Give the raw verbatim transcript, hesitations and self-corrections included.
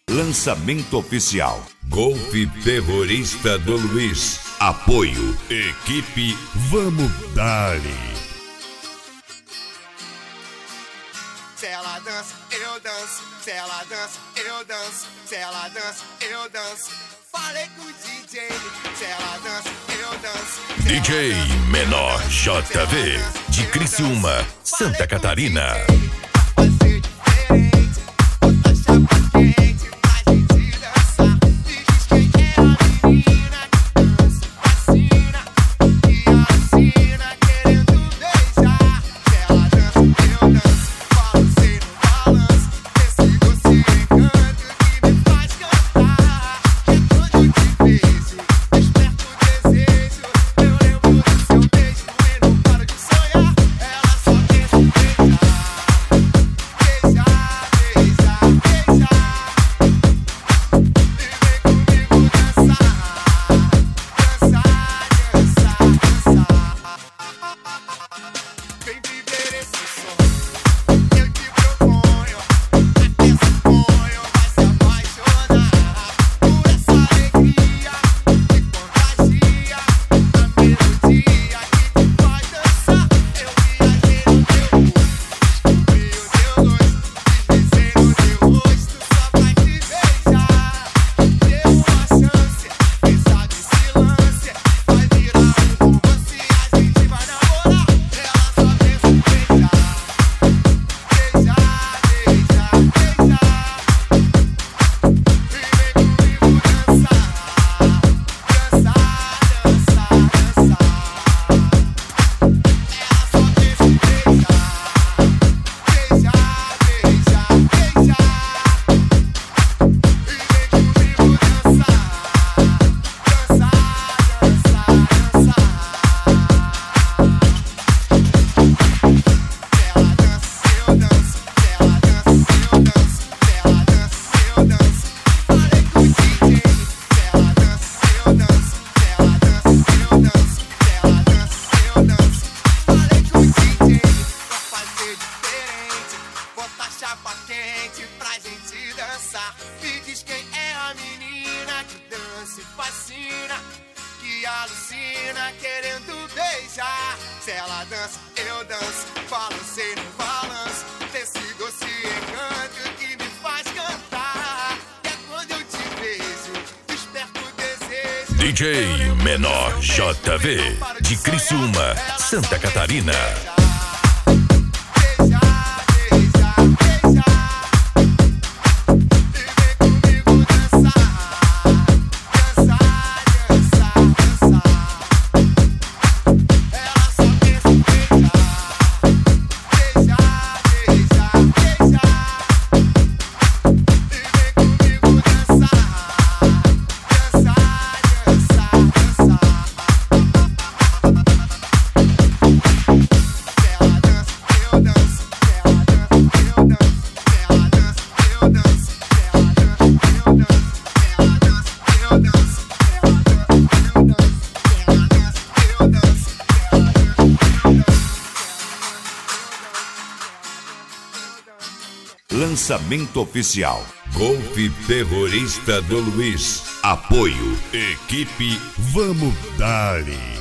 Lançamento oficial. Golfe Terrorista do Luiz. Apoio. Equipe Vamos Dali. Se ela dança, eu danço. Se ela dança, eu danço. Se ela dança, eu danço. Falei com o D J. Se ela dança, eu danço. D J Menor J V de Criciúma, Santa Catarina. Me diz quem é a menina que dança e fascina, que alucina querendo beijar. Se ela dança, eu danço, balancei no balanço, desse doce encanto que me faz cantar. É quando eu te vejo, desperto o desejo. D J Menor J V de Criciúma, Santa Catarina. Lançamento oficial. Golfe Terrorista do Luiz. Apoio. Equipe Vamos Dali.